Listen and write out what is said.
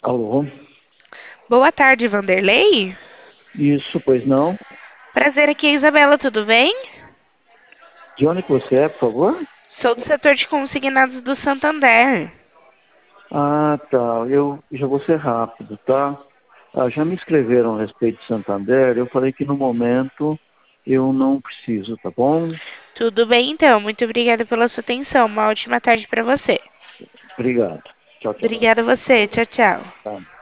Alô? Boa tarde, Vanderlei. Isso, pois não? Prazer aqui, Isabela, tudo bem? De onde que você é, por favor? Sou do setor de consignados do Santander. Ah, tá. Eu já vou ser rápido, tá? Já me escreveram a respeito de Santander. Eu falei que no momento eu não preciso, tá bom? Tudo bem, então. Muito obrigada pela sua atenção. Uma ótima tarde para você. Obrigado. Tchau, tchau. Obrigada a você. Tchau, tchau. Tá.